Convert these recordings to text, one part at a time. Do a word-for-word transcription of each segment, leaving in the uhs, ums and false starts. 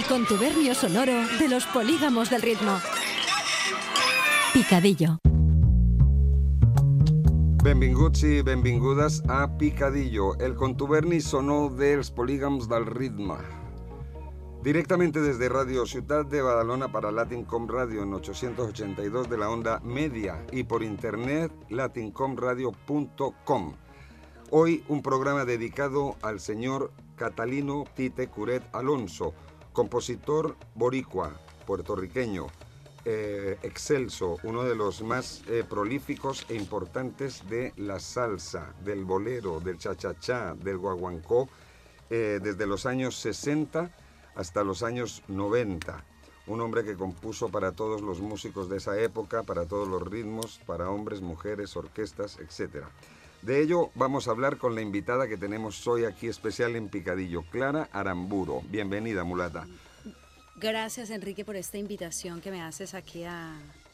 contubernio sonoro de los polígamos del ritmo. Picadillo. Benvinguts i benvingudes a Picadillo, el contuberni sonor dels polígams del ritme. Directamente desde Radio Ciutat de Badalona para Latincom Radio en ochocientos ochenta y dos de la onda media y por internet latincom radio punto com. Hoy un programa dedicado al señor Catalino Tite Curet Alonso, compositor boricua, puertorriqueño, eh, excelso, uno de los más eh, prolíficos e importantes de la salsa, del bolero, del cha-cha-cha, del guaguancó, eh, desde los años sesenta hasta los años noventa. Un hombre que compuso para todos los músicos de esa época, para todos los ritmos, para hombres, mujeres, orquestas, etcétera. De ello vamos a hablar con la invitada que tenemos hoy aquí especial en Picadillo, Clara Aramburu. Bienvenida, mulata. Gracias, Enrique, por esta invitación que me haces aquí a,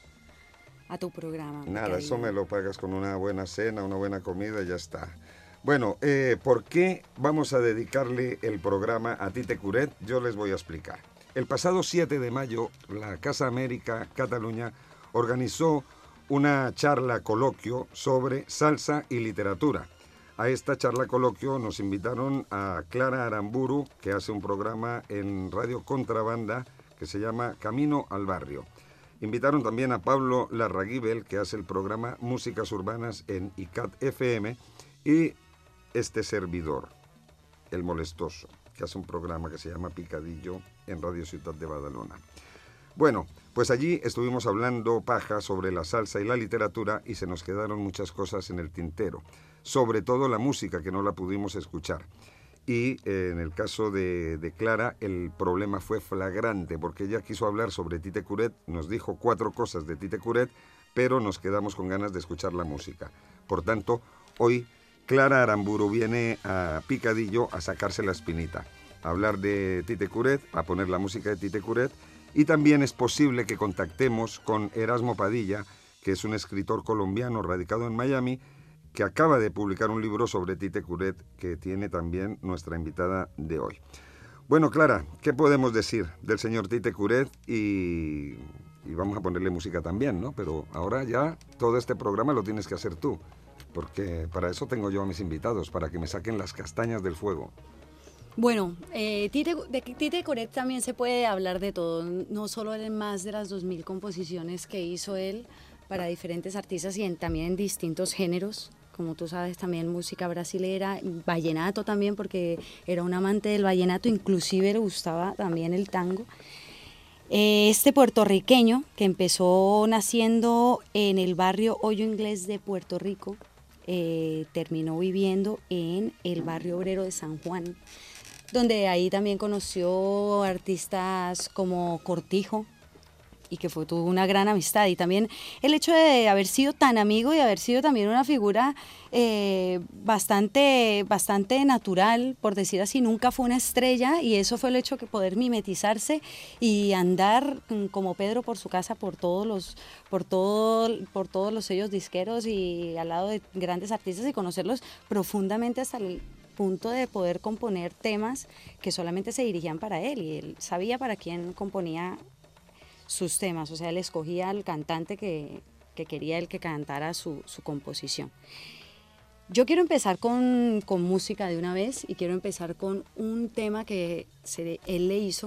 a tu programa. Nada, Picadillo. Eso me lo pagas con una buena cena, una buena comida y ya está. Bueno, eh, ¿por qué vamos a dedicarle el programa a Tite Curet? Yo les voy a explicar. El pasado siete de mayo, la Casa América Cataluña organizó una charla coloquio sobre salsa y literatura. A esta charla coloquio nos invitaron a Clara Aramburu, que hace un programa en Radio Contrabanda que se llama Camino al Barrio. Invitaron también a Pablo Larraguibel, que hace el programa Músicas Urbanas en I C A T F M, y este servidor, El Molestoso, que hace un programa que se llama Picadillo en Radio Ciutat de Badalona. Bueno, pues allí estuvimos hablando paja sobre la salsa y la literatura y se nos quedaron muchas cosas en el tintero, sobre todo la música que no la pudimos escuchar. Y eh, en el caso de, de Clara el problema fue flagrante porque ella quiso hablar sobre Tite Curet, nos dijo cuatro cosas de Tite Curet, pero nos quedamos con ganas de escuchar la música. Por tanto, hoy Clara Aramburu viene a Picadillo a sacarse la espinita, a hablar de Tite Curet, a poner la música de Tite Curet. Y también es posible que contactemos con Erasmo Padilla, que es un escritor colombiano radicado en Miami, que acaba de publicar un libro sobre Tite Curet, que tiene también nuestra invitada de hoy. Bueno, Clara, ¿qué podemos decir del señor Tite Curet? Y, y vamos a ponerle música también, ¿no? Pero ahora ya todo este programa lo tienes que hacer tú, porque para eso tengo yo a mis invitados, para que me saquen las castañas del fuego. Bueno, eh, Tite, de Tite Curet también se puede hablar de todo, no solo en más de las dos mil composiciones que hizo él para diferentes artistas y en, también en distintos géneros, como tú sabes, también música brasilera, vallenato también, porque era un amante del vallenato, inclusive le gustaba también el tango. Este puertorriqueño que empezó naciendo en el barrio Hoyo Inglés de Puerto Rico, eh, terminó viviendo en el barrio obrero de San Juan, donde ahí también conoció artistas como Cortijo y que fue, tuvo una gran amistad. Y también el hecho de haber sido tan amigo y haber sido también una figura eh, bastante, bastante natural, por decir así, nunca fue una estrella y eso fue el hecho de poder mimetizarse y andar como Pedro por su casa por todos los, por todo, por todos los sellos disqueros y al lado de grandes artistas y conocerlos profundamente hasta el punto de poder componer temas que solamente se dirigían para él y él sabía para quién componía sus temas, o sea, él escogía al cantante que, que quería él que cantara su, su composición. Yo quiero empezar con, con música de una vez y quiero empezar con un tema que se, él le hizo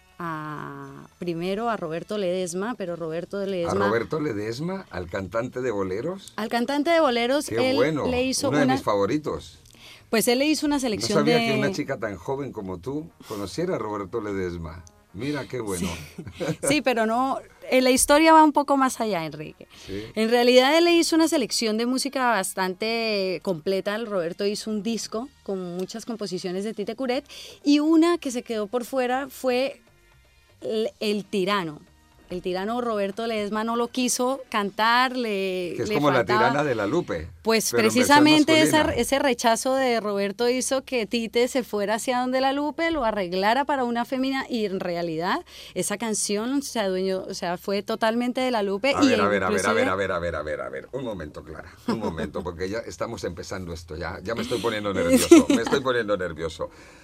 a, primero a Roberto Ledesma, pero Roberto Ledesma... ¿A Roberto Ledesma? ¿Al cantante de boleros? Al cantante de boleros. Qué él bueno, le hizo uno de una, mis favoritos. Pues él le hizo una selección no sabía de... que una chica tan joven como tú conociera a Roberto Ledesma. Mira qué bueno. Sí, sí, pero no, eh, la historia va un poco más allá, Enrique. ¿Sí? En realidad él le hizo una selección de música bastante completa. El Roberto hizo un disco con muchas composiciones de Tite Curet y una que se quedó por fuera fue El, el Tirano. El tirano Roberto Ledesma no lo quiso cantar, le Que es le como faltaba. La tirana de la Lupe. Pues pero en precisamente versión esa, masculina. ese rechazo de Roberto hizo que Tite se fuera hacia donde la Lupe, lo arreglara para una fémina y en realidad esa canción se adueñó, o sea, fue totalmente de la Lupe. A y ver, a ver, a ver, a inclusive- ver, a ver, a ver, a ver, a ver. Un momento, Clara, un momento, porque ya estamos empezando esto, ya, ya me estoy poniendo nervioso, me estoy poniendo nervioso.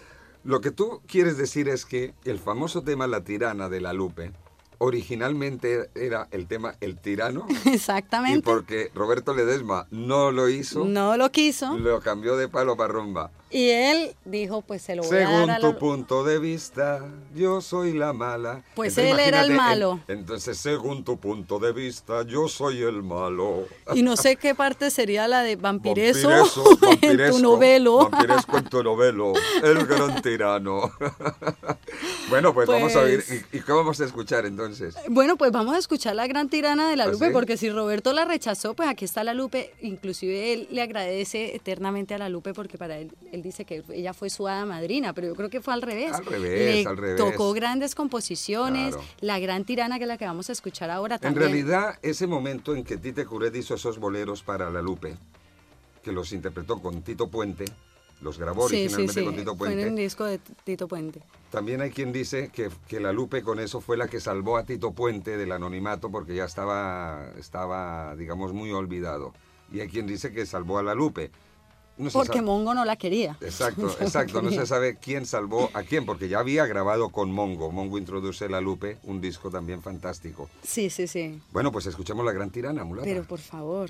Lo que tú quieres decir es que el famoso tema La Tirana de La Lupe originalmente era el tema El Tirano. Exactamente. Y porque Roberto Ledesma no lo hizo, no lo quiso, lo cambió de palo para rumba. Y él dijo, pues se lo voy Según a dar a tu la... punto de vista, yo soy la mala. Pues Entonces, él era el imagínate, malo. en- entonces, según tu punto de vista, yo soy el malo. Y no sé qué parte sería la de vampireso, Vampireso, en tu vampiresco, novelo. Vampiresco en tu novelo, el gran tirano. Bueno, pues, vamos a oír. Pues- ¿Y, y qué vamos a escuchar entonces? Bueno, pues vamos a escuchar La Gran Tirana de La ¿Ah, Lupe, sí? porque si Roberto la rechazó, pues aquí está La Lupe. Inclusive él le agradece eternamente a La Lupe porque para él, él dice que ella fue su hada madrina, pero yo creo que fue al revés. Al revés, Le al revés. tocó grandes composiciones, Claro. La Gran Tirana, que es la que vamos a escuchar ahora En también. realidad, ese momento en que Tite Curet hizo esos boleros para La Lupe, que los interpretó con Tito Puente, los grabó Sí, sí, originalmente sí, con Tito fue en Puente. el disco de Tito Puente. También hay quien dice que, que La Lupe con eso fue la que salvó a Tito Puente del anonimato porque ya estaba, estaba digamos, muy olvidado. Y hay quien dice que salvó a La Lupe. No se Porque sabe- Mongo no la quería. Exacto, exacto. No se sabe quién salvó a quién, porque ya había grabado con Mongo. Mongo introduce La Lupe, un disco también fantástico. Sí, sí, sí. Bueno, pues escuchemos La Gran Tirana, mulata. Pero por favor.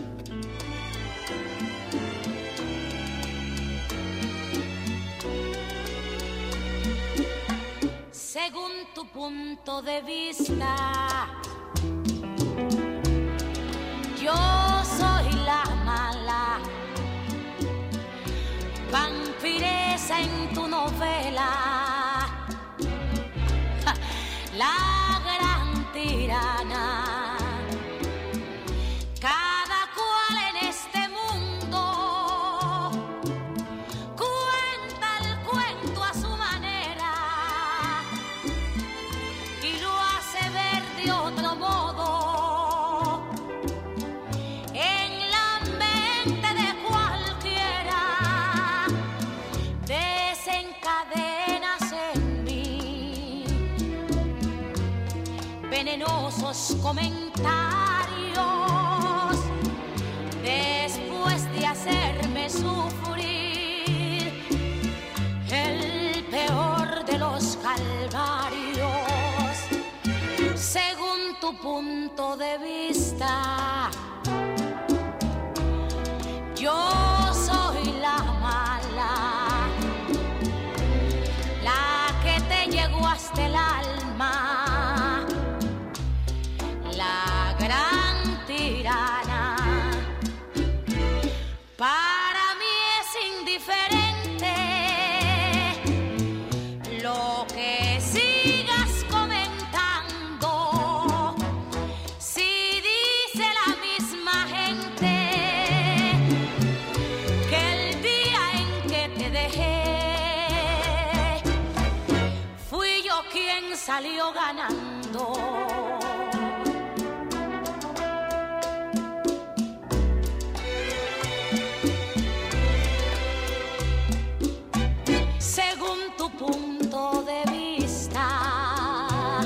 Según tu punto de vista, yo soy la mala, vampiresa en tu novela, ja, la gran tirana. Cada cual en este mundo cuenta el cuento a su manera y lo hace ver de otro modo. En la mente de cualquiera desencadenas en mí venenosos comentarios después de hacerme sufrir el peor de los calvarios. Según tu punto de vista, yo soy la mala, la que te llegó hasta el alma, la gran tirana. Para mí es indiferente lo que sigas comentando. Si dice la misma gente que el día en que te dejé fui yo quien salió ganando. Según tu punto de vista,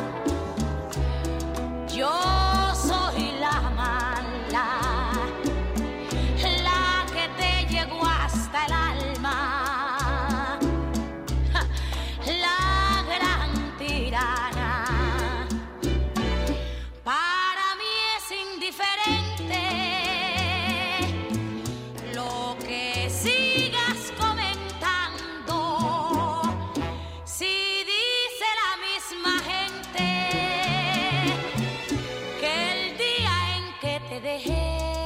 yo soy la mala, la que te llegó hasta el alma, ja, la gran tirana. Para mí es indiferente lo que sigas comentando. Si dice la misma gente que el día en que te dejé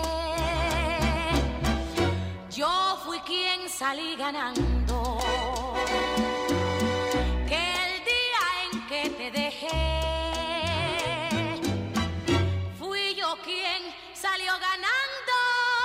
yo fui quien salí ganando, que el día en que te dejé fui yo quien salió ganando.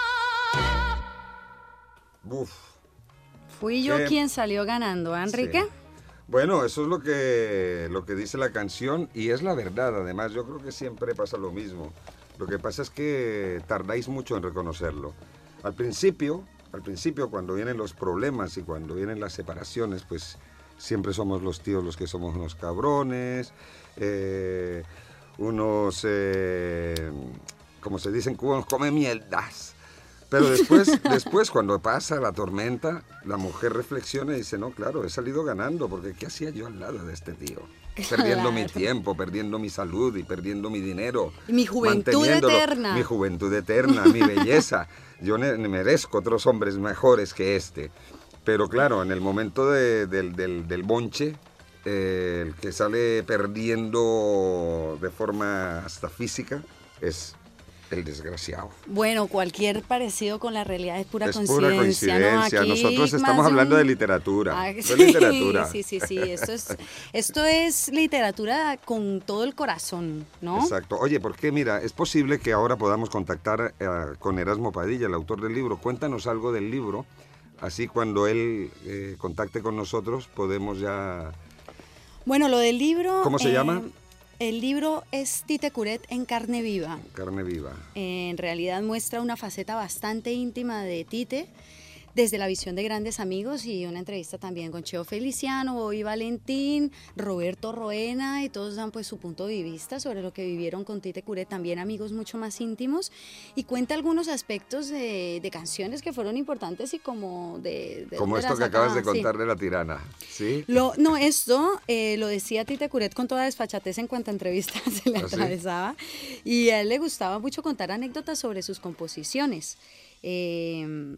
Uf. Fui yo Sí. quien salió ganando, ¿eh, Enrique? Sí. Bueno, eso es lo que, lo que dice la canción y es la verdad. Además, yo creo que siempre pasa lo mismo. Lo que pasa es que tardáis mucho en reconocerlo. Al principio, al principio cuando vienen los problemas y cuando vienen las separaciones, pues siempre somos los tíos los que somos unos cabrones, eh, unos, eh, como se dicen, unos come mierdas. Pero después, después, cuando pasa la tormenta, la mujer reflexiona y dice, no, claro, he salido ganando, porque ¿qué hacía yo al lado de este tío? Perdiendo mi tiempo, perdiendo mi salud y perdiendo mi dinero. Mi juventud manteniéndolo, eterna. Mi juventud eterna, mi belleza. Yo ne- merezco otros hombres mejores que este. Pero claro, en el momento de- del, del, del bonche, eh, el que sale perdiendo de forma hasta física es el desgraciado. Bueno, cualquier parecido con la realidad es pura Es coincidencia. pura coincidencia. ¿no? Aquí Nosotros estamos más de hablando un- de literatura. Ah, Esto sí, es literatura. Sí, sí, sí. Esto es, esto es literatura con todo el corazón, ¿no? Exacto. Oye, ¿por qué? Mira, es posible que ahora podamos contactar eh, con Erasmo Padilla, el autor del libro. Cuéntanos algo del libro. Así cuando él eh, contacte con nosotros podemos ya... Bueno, lo del libro... ¿Cómo se llama? El libro es Tite Curet en carne viva. Carne viva. En realidad muestra una faceta bastante íntima de Tite, desde la visión de grandes amigos, y una entrevista también con Cheo Feliciano, Bobby Valentín, Roberto Roena, y todos dan pues su punto de vista sobre lo que vivieron con Tite Curet, también amigos mucho más íntimos, y cuenta algunos aspectos de, de canciones que fueron importantes y como de... de Como dónde esto las que acabas de sacaban, sí. contar de la tirana. ¿Sí? Lo, no, esto eh, lo decía Tite Curet con toda desfachatez en cuanto a entrevistas se le ¿Ah, sí? atravesaba, y a él le gustaba mucho contar anécdotas sobre sus composiciones. Eh,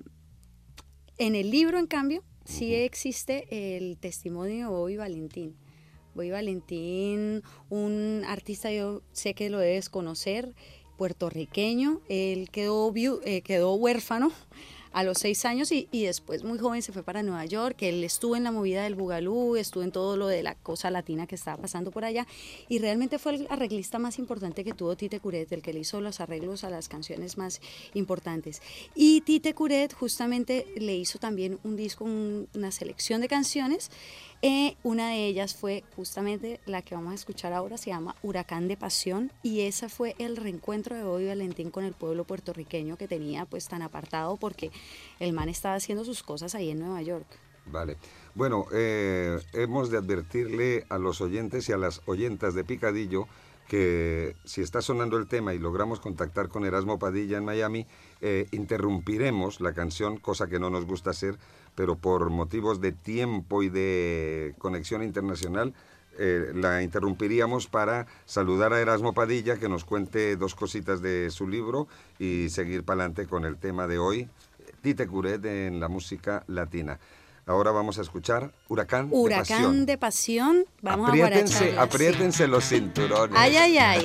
en el libro, en cambio, sí existe el testimonio de Bobby Valentín. Bobby Valentín, un artista, yo sé que lo debes conocer, puertorriqueño. Él quedó, viu- eh, quedó huérfano a los seis años y, y después muy joven se fue para Nueva York. Él estuvo en la movida del Bugalú, estuvo en todo lo de la cosa latina que estaba pasando por allá, y realmente fue el arreglista más importante que tuvo Tite Curet, el que le hizo los arreglos a las canciones más importantes. Y Tite Curet justamente le hizo también un disco, un- una selección de canciones. Eh, una de ellas fue justamente la que vamos a escuchar ahora, se llama Huracán de Pasión, y ese fue el reencuentro de Bobby Valentín con el pueblo puertorriqueño que tenía pues tan apartado, porque el man estaba haciendo sus cosas ahí en Nueva York. Vale. Bueno, eh, hemos de advertirle a los oyentes y a las oyentas de Picadillo que si está sonando el tema y logramos contactar con Erasmo Padilla en Miami, eh, interrumpiremos la canción, cosa que no nos gusta hacer, pero por motivos de tiempo y de conexión internacional, eh, la interrumpiríamos para saludar a Erasmo Padilla, que nos cuente dos cositas de su libro y seguir para adelante con el tema de hoy, Tite Curet en la música latina. Ahora vamos a escuchar Huracán, Huracán de Pasión. de Pasión, vamos apriétense, a guaracharla, apriétense sí. los cinturones. Ay, ay, ay.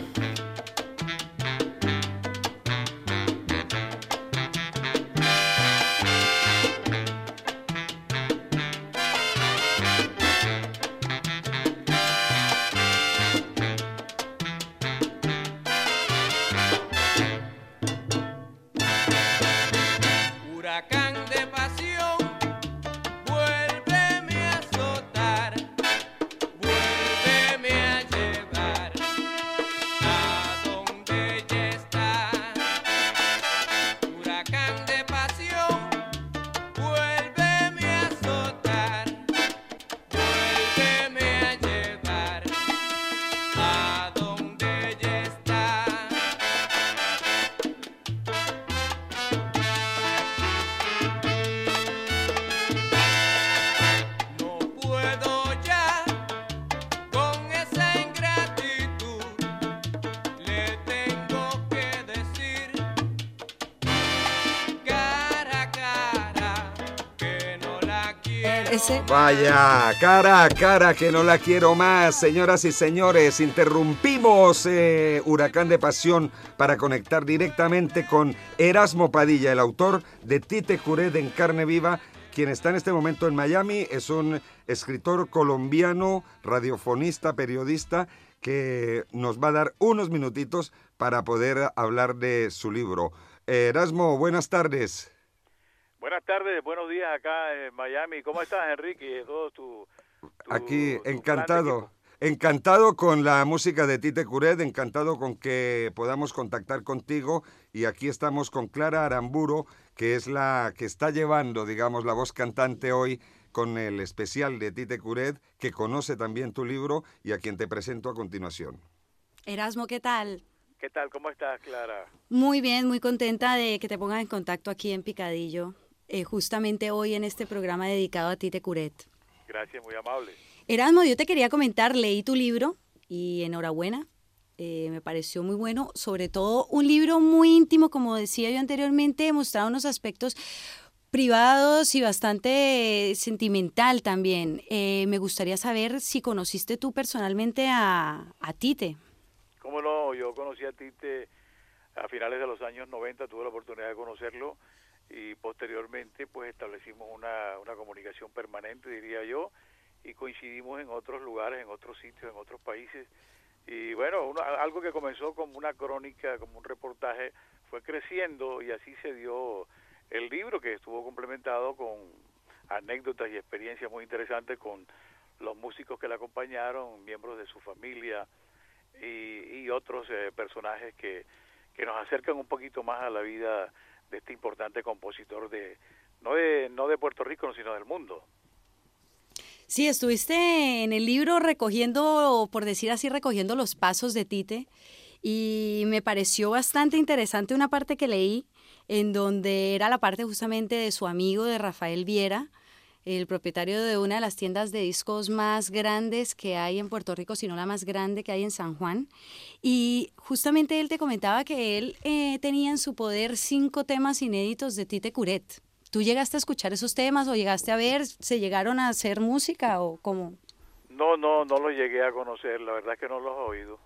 Huracán de pasión, vuélveme a azotar, vuélveme a llevar a donde ya está. Huracán de pasión, vuélveme a azotar, vuélveme a llevar a donde ya está. No puedo ya con esa ingratitud, le tengo que decir cara a cara que no la quiero. Ese- Vaya, cara a cara que no la quiero más, señoras y señores. Interrumpimos eh, Huracán de Pasión para conectar directamente con Erasmo Padilla, el autor de Tite Curet en carne viva, quien está en este momento en Miami. Es un escritor colombiano, radiofonista, periodista, que nos va a dar unos minutitos para poder hablar de su libro. Eh, Erasmo, buenas tardes. Buenas tardes, buenos días acá en Miami. ¿Cómo estás, Enrique? Todo tu, tu- Aquí, tu gran encantado. equipo. Encantado con la música de Tite Curet, encantado con que podamos contactar contigo, y aquí estamos con Clara Aramburu, que es la que está llevando, digamos, la voz cantante hoy con el especial de Tite Curet, que conoce también tu libro y a quien te presento a continuación. Erasmo, ¿qué tal? ¿Qué tal? ¿Cómo estás, Clara? Muy bien, muy contenta de que te pongas en contacto aquí en Picadillo, eh, justamente hoy en este programa dedicado a Tite Curet. Gracias, muy amable. Erasmo, yo te quería comentar, leí tu libro y enhorabuena, eh, me pareció muy bueno, sobre todo un libro muy íntimo, como decía yo anteriormente, mostraba unos aspectos privados y bastante eh, sentimental también. Eh, me gustaría saber si conociste tú personalmente a, a Tite. ¿Cómo no? Yo conocí a Tite a finales de los años noventa, tuve la oportunidad de conocerlo y posteriormente pues establecimos una, una comunicación permanente, diría yo, y coincidimos en otros lugares, en otros sitios, en otros países. Y bueno, uno, algo que comenzó como una crónica, como un reportaje, fue creciendo y así se dio el libro, que estuvo complementado con anécdotas y experiencias muy interesantes con los músicos que le acompañaron, miembros de su familia y, y otros eh, personajes que, que nos acercan un poquito más a la vida de este importante compositor de no de no de Puerto Rico, sino del mundo. Sí, estuviste en el libro recogiendo, por decir así, recogiendo los pasos de Tite y me pareció bastante interesante una parte que leí en donde era la parte justamente de su amigo, de Rafael Viera, el propietario de una de las tiendas de discos más grandes que hay en Puerto Rico, si no la más grande que hay en San Juan. Y justamente él te comentaba que él eh, tenía en su poder cinco temas inéditos de Tite Curet. ¿Tú llegaste a escuchar esos temas o llegaste a ver, se llegaron a hacer música o cómo? No, no, no los llegué a conocer, la verdad es que no los he oído.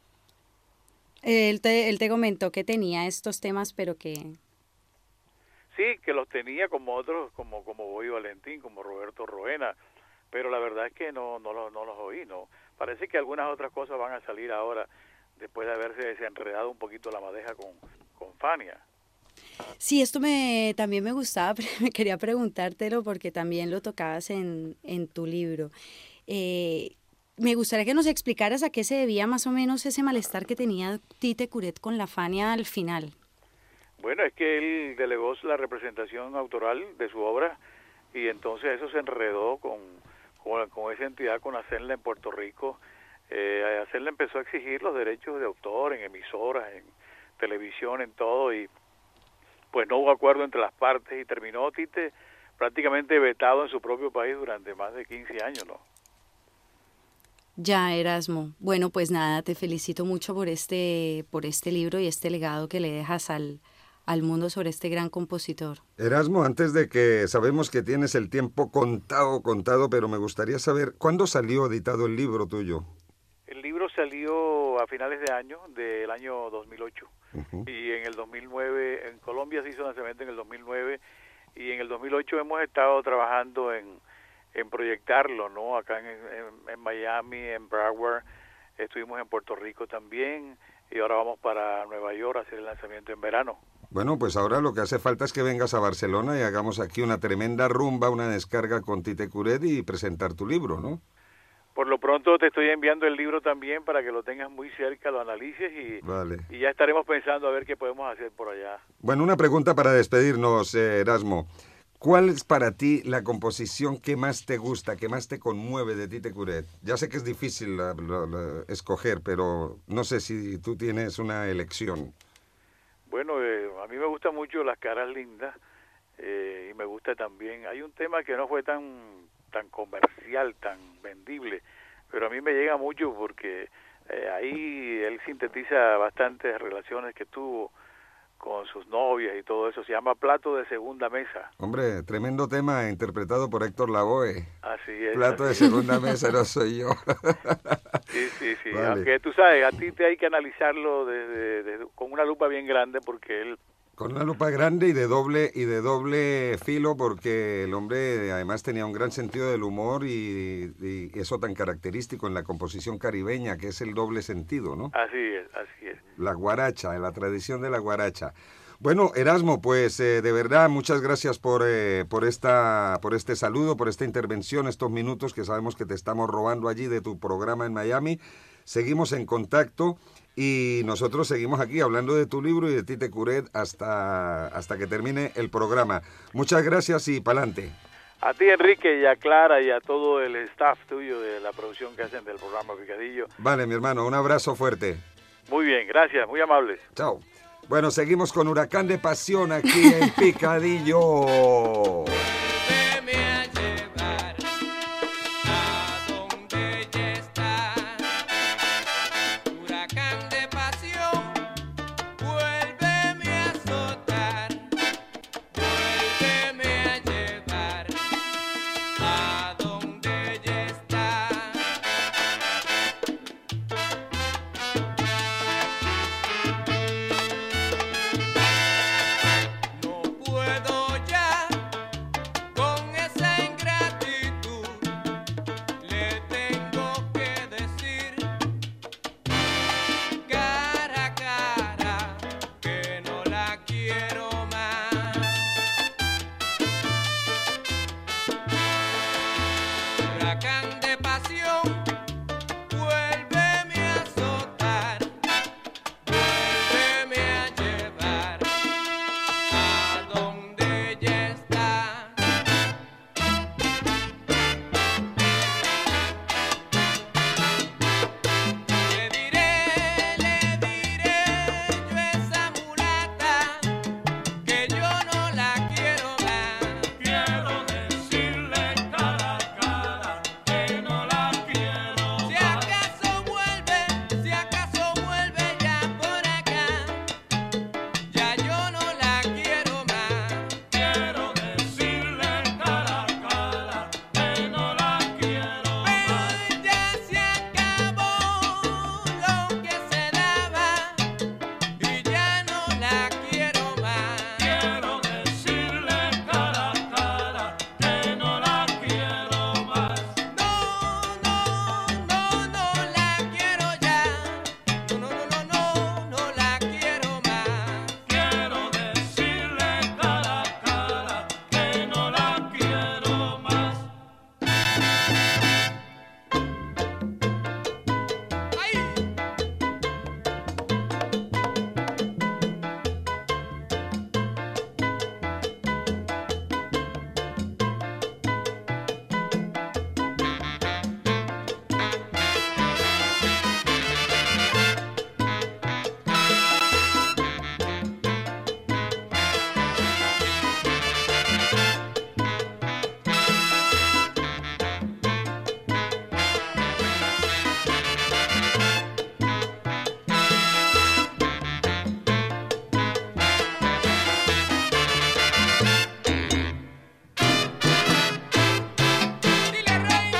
Él te, él te comentó que tenía estos temas, pero que... Sí, que los tenía como otros, como como Boy Valentín, como Roberto Roena, pero la verdad es que no no, los, no los oí, no. Parece que algunas otras cosas van a salir ahora, después de haberse desenredado un poquito la madeja con, con Fania. Sí, esto me también me gustaba, pero me quería preguntártelo porque también lo tocabas en, en tu libro. Eh, me gustaría que nos explicaras a qué se debía más o menos ese malestar que tenía Tite Curet con la Fania al final. Bueno, es que él delegó la representación autoral de su obra y entonces eso se enredó con, con, con esa entidad, con Hacenla en Puerto Rico. Eh, Hacenla empezó a exigir los derechos de autor en emisoras, en televisión, en todo, y pues no hubo acuerdo entre las partes y terminó Tite prácticamente vetado en su propio país durante más de quince años, ¿no? Ya, Erasmo. Bueno, pues nada, te felicito mucho por este, por este libro y este legado que le dejas al, al mundo sobre este gran compositor. Erasmo, antes de que sabemos que tienes el tiempo contado, contado, pero me gustaría saber, ¿cuándo salió editado el libro tuyo? El libro salió a finales de año, del año dos mil ocho. Uh-huh. Y en el dos mil nueve, en Colombia se hizo lanzamiento en el dos mil nueve, y en el dos mil ocho hemos estado trabajando en, en proyectarlo, ¿no? Acá en, en, en Miami, en Broward, estuvimos en Puerto Rico también, y ahora vamos para Nueva York a hacer el lanzamiento en verano. Bueno, pues ahora lo que hace falta es que vengas a Barcelona y hagamos aquí una tremenda rumba, una descarga con Tite Curet y presentar tu libro, ¿no? Por lo pronto te estoy enviando el libro también para que lo tengas muy cerca, lo analices y, vale. y ya estaremos pensando a ver qué podemos hacer por allá. Bueno, una pregunta para despedirnos, eh, Erasmo. ¿Cuál es para ti la composición que más te gusta, que más te conmueve de Tite Curet? Ya sé que es difícil la, la, la, escoger, pero no sé si tú tienes una elección. Bueno, eh, a mí me gusta mucho Las Caras Lindas eh, y me gusta también. Hay un tema que no fue tan tan comercial, tan vendible, pero a mí me llega mucho porque eh, ahí él sintetiza bastantes relaciones que tuvo con sus novias y todo eso. Se llama Plato de Segunda Mesa. Hombre, tremendo tema interpretado por Héctor Lavoe. Así es. Plato así de Segunda Mesa no soy yo. Sí, sí, sí. Vale. Aunque tú sabes, a ti te hay que analizarlo desde, desde, con una lupa bien grande porque él... Con una lupa grande y de doble y de doble filo, porque el hombre además tenía un gran sentido del humor y, y eso tan característico en la composición caribeña, que es el doble sentido, ¿no? Así es, así es. La guaracha, la tradición de la guaracha. Bueno, Erasmo, pues eh, de verdad muchas gracias por eh, por esta por este saludo, por esta intervención, estos minutos que sabemos que te estamos robando allí de tu programa en Miami. Seguimos en contacto. Y nosotros seguimos aquí hablando de tu libro y de Tite Curet hasta, hasta que termine el programa. Muchas gracias y pa'lante. A ti, Enrique, y a Clara y a todo el staff tuyo de la producción que hacen del programa Picadillo. Vale, mi hermano, un abrazo fuerte. Muy bien, gracias, muy amables. Chao. Bueno, seguimos con Huracán de Pasión aquí en Picadillo. Vuélveme a llevar a donde ella está. Huracán de pasión, vuélveme a azotar. Vuélveme a llevar a donde ella está. No puedo ya con esa ingratitud, le tengo que decir cara a cara que no la quiero más. Huracán de pasión, vuélveme a azotar, vuélveme a llevar a donde ella está. Le diré, le diré yo a esa mulata que yo no la quiero más. Quiero decirle cara a cara que no la quiero más. Si acaso vuelve, si acaso vuelve ya por acá, ya yo no la quiero más. Quiero decirle cara a cara que no la quiero más. Pero ya se acabó lo que se daba y ya no la quiero más. Quiero decirle cara a cara que no la quiero más. No, no, no, no la quiero ya. No, no, no, no, no, no la quiero más. Quiero decirle cara a cara que no la quiero más. ¡Ay! Dile, Rey.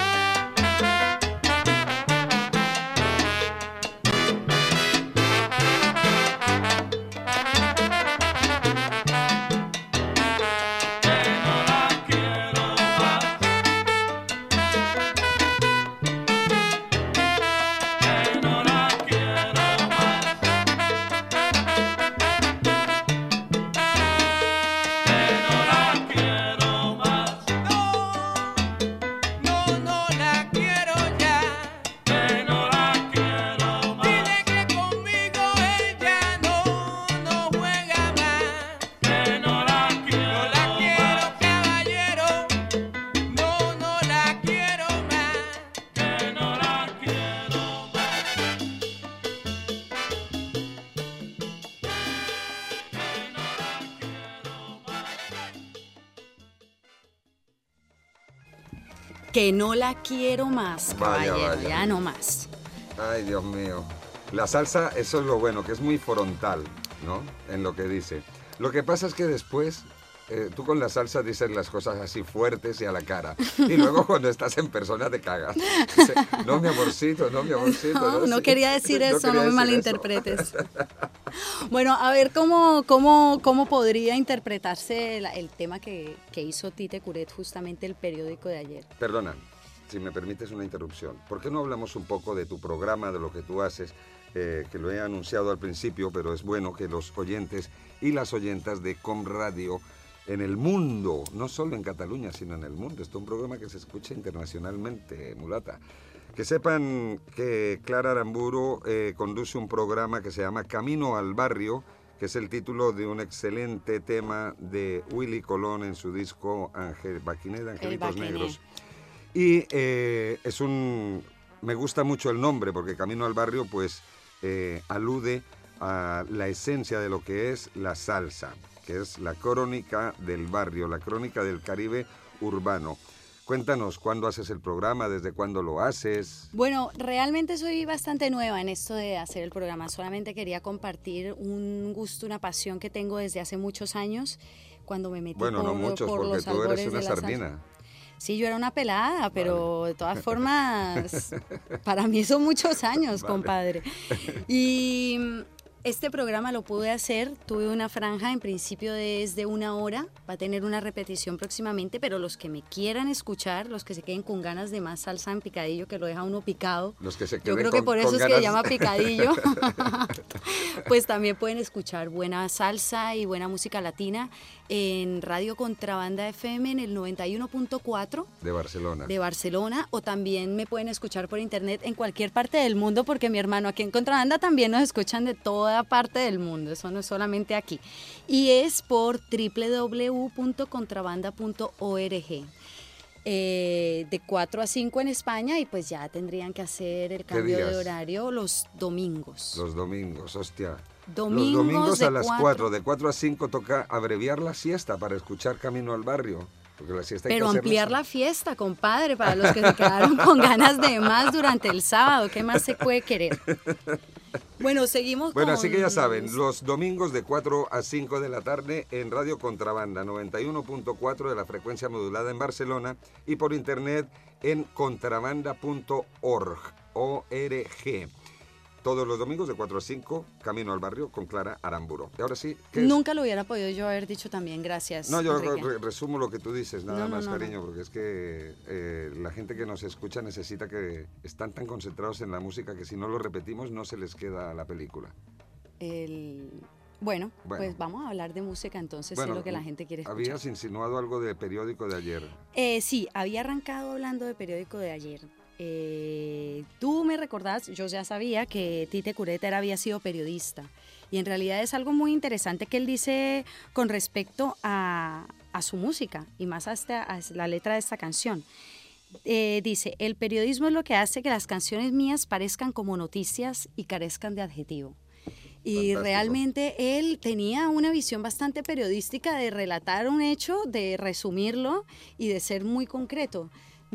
No, no la quiero ya. Que no la quiero más. Dile que conmigo ella no, no juega más. Que no la quiero más. No la quiero, caballero. No, no la quiero más. Que no la quiero más. Que no la quiero más, Vaya, caballero, vaya. ya no más. Ay, Dios mío. La salsa, eso es lo bueno, que es muy frontal, ¿no? En lo que dice. Lo que pasa es que después, eh, tú con la salsa dices las cosas así fuertes y a la cara. Y luego cuando estás en persona te cagas. Dice, no, mi amorcito, no, mi amorcito. No, no sí. quería decir eso, no, quería me decir malinterpretes. Bueno, a ver cómo, cómo, cómo podría interpretarse la- el tema que, que hizo Tite Curet, justamente el periódico de ayer. eso. Perdona, si me permites una interrupción. ¿Por qué no hablamos un poco de tu programa, de lo que tú haces? Eh, que lo he anunciado al principio, pero es bueno que los oyentes y las oyentas de Com Radio en el mundo, no solo en Cataluña, sino en el mundo, esto es un programa que se escucha internacionalmente, mulata. Que sepan que Clara Aramburu eh, conduce un programa que se llama Camino al Barrio, que es el título de un excelente tema de Willy Colón en su disco Ángel Baquiné de Angelitos Baquiné. Negros. Y eh, es un... me gusta mucho el nombre, porque Camino al Barrio, pues, eh, alude a la esencia de lo que es la salsa, que es la crónica del barrio, la crónica del Caribe urbano. Cuéntanos, ¿cuándo haces el programa? ¿Desde cuándo lo haces? Bueno, realmente soy bastante nueva en esto de hacer el programa. Solamente quería compartir un gusto, una pasión que tengo desde hace muchos años, cuando me metí Bueno, por, no muchos, por porque los tú albores eres una de la sardina. salsa. Sí, yo era una pelada, pero de todas formas, para mí son muchos años, Vale. compadre. Y este programa lo pude hacer, tuve una franja en principio desde una hora, va a tener una repetición próximamente, pero los que me quieran escuchar, los que se queden con ganas de más salsa en picadillo, que lo deja uno picado, Los que se yo queden creo que con- por eso con es que ganas- se llama picadillo, pues también pueden escuchar buena salsa y buena música latina en Radio Contrabanda F M en el noventa y uno punto cuatro De Barcelona. de Barcelona, o también me pueden escuchar por internet en cualquier parte del mundo, porque mi hermano aquí en Contrabanda también nos escuchan de toda parte del mundo, eso no es solamente aquí, y es por doble u doble u doble u punto contrabanda punto org. Eh, de cuatro a cinco en España, y pues ya tendrían que hacer el ¿Qué cambio de días? horario los domingos. Los domingos, hostia. Domingos Los domingos de a las cuatro. cuatro, de cuatro a cinco toca abreviar la siesta para escuchar Camino al Barrio. Porque la siesta hay Pero que hacerla ampliar así. la fiesta, compadre, para los que se quedaron con ganas de más durante el sábado. ¿Qué más se puede querer? Bueno, seguimos Bueno, con... así que ya saben, los domingos de cuatro a cinco de la tarde en Radio Contrabanda, noventa y uno punto cuatro de la frecuencia modulada en Barcelona, y por internet en contrabanda punto org. O R G. Todos los domingos de cuatro a cinco, Camino al Barrio con Clara Aramburo. Y ahora sí, ¿qué es? Nunca lo hubiera podido yo haber dicho también, gracias. No, yo Enrique. re- resumo lo que tú dices, nada No, no, más, no, no. cariño, porque es que eh, la gente que nos escucha necesita que están tan concentrados en la música que si no lo repetimos no se les queda la película. El... Bueno, Bueno. pues vamos a hablar de música entonces, Bueno, es lo que la gente quiere escuchar. Habías insinuado algo de periódico de ayer. Eh, sí, había arrancado hablando de periódico de ayer. Eh, tú me recordás, yo ya sabía que Tite Curet era- había sido periodista, y en realidad es algo muy interesante que él dice con respecto a, a su música y más hasta a la letra de esta canción. Eh, dice, el periodismo es lo que hace que las canciones mías parezcan como noticias y carezcan de adjetivo. Y Fantástico. realmente él tenía una visión bastante periodística de relatar un hecho, de resumirlo y de ser muy concreto.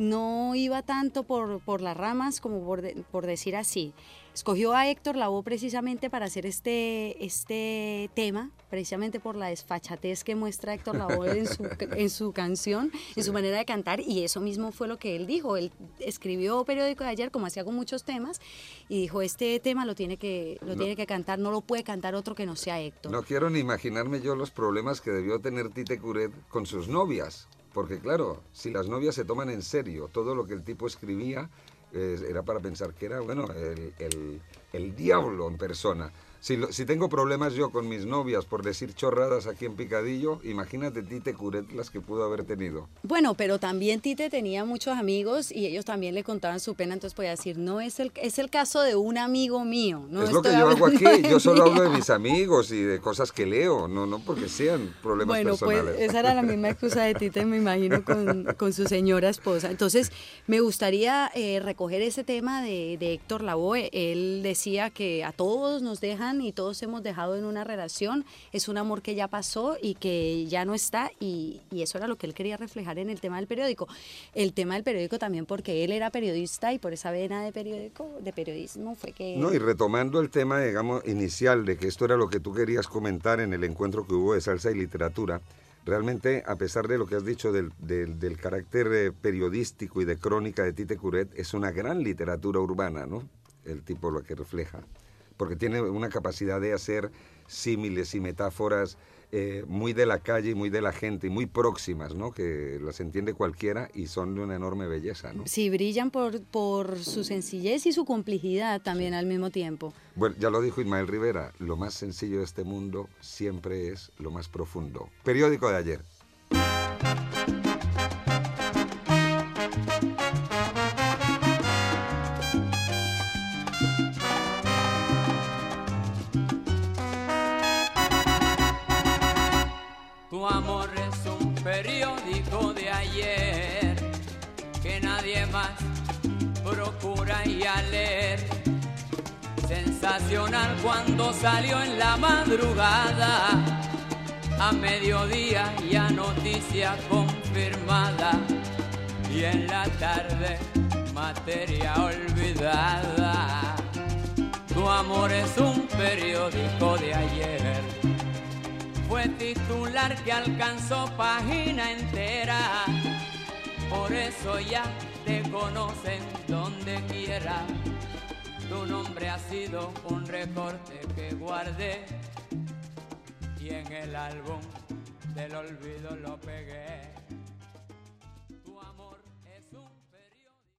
No iba tanto por, por las ramas como por, de- por decir así. Escogió a Héctor Lavoe precisamente para hacer este, este tema, precisamente por la desfachatez que muestra Héctor Lavoe en su, en su canción, en su manera de cantar, y eso mismo fue lo que él dijo. Él escribió Periódico de Ayer, como hacía con muchos temas, y dijo, este tema lo tiene que, lo No. tiene que cantar, no lo puede cantar otro que no sea Héctor. No quiero ni imaginarme yo los problemas que debió tener Tite Curet con sus novias. Porque claro, si las novias se toman en serio todo lo que el tipo escribía, eh, era para pensar que era, bueno, el, el- el diablo en persona. Si, lo- si tengo problemas yo con mis novias por decir chorradas aquí en Picadillo, imagínate Tite Curet las que pudo haber tenido. Bueno, pero también Tite tenía muchos amigos y ellos también le contaban su pena, entonces podía decir, no, es el, es el caso de un amigo mío. No es lo que estoy yo hago hablando aquí, de yo solo mí". hablo de mis amigos y de cosas que leo, no, no porque sean problemas Bueno, personales. pues esa era la misma excusa de Tite, me imagino, con, con su señora esposa. Entonces, me gustaría eh, recoger ese tema de, de Héctor Lavoe. Él decía que a todos nos dejan y todos hemos dejado en una relación. Es un amor que ya pasó y que ya no está, y, y eso era lo que él quería reflejar en el tema del periódico. El tema del periódico también porque él era periodista, y por esa vena de periódico, de periodismo fue que... No, y retomando el tema, digamos, inicial de que esto era lo que tú querías comentar en el encuentro que hubo de salsa y literatura, realmente, a pesar de lo que has dicho del, del, del carácter eh, periodístico y de crónica de Tite Curet, es una gran literatura urbana, ¿no? El tipo lo que refleja, porque tiene una capacidad de hacer símiles y metáforas eh, muy de la calle y muy de la gente y muy próximas, ¿no? Que las entiende cualquiera y son de una enorme belleza, ¿no? Sí, brillan por, por su sencillez y su complejidad también al mismo tiempo. Bueno, ya lo dijo Ismael Rivera, lo más sencillo de este mundo siempre es lo más profundo. Periódico de ayer. Tu amor es un periódico de ayer que nadie más procura y a leer. Sensación sensacional cuando salió en la madrugada. A mediodía ya noticia confirmada. Y en la tarde materia olvidada. Tu amor es un periódico de ayer. Fue titular que alcanzó página entera. Por eso ya te conocen donde quiera. Tu nombre ha sido un recorte que guardé y en el álbum del olvido lo pegué.